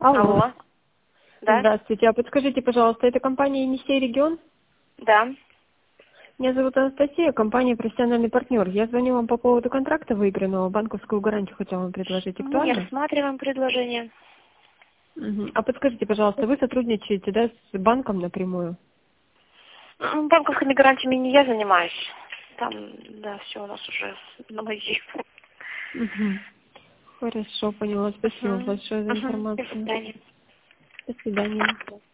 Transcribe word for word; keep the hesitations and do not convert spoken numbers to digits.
Алло. Алло. Да? Здравствуйте. А подскажите, пожалуйста, это компания «Енисей Регион»? Да. Меня зовут Анастасия, компания «Профессиональный партнер». Я звоню вам по поводу контракта выигранного, банковскую гарантию хотела вам предложить. Мы Актуально? рассматриваем предложение. Мгм. А подскажите, пожалуйста, вы сотрудничаете, да, с банком напрямую? М, Банковскими гарантиями не я занимаюсь. Там, да, все у нас уже на мази. Мгм. Хорошо, поняла. Спасибо Угу. большое за Угу. До информацию. свидания. До свидания.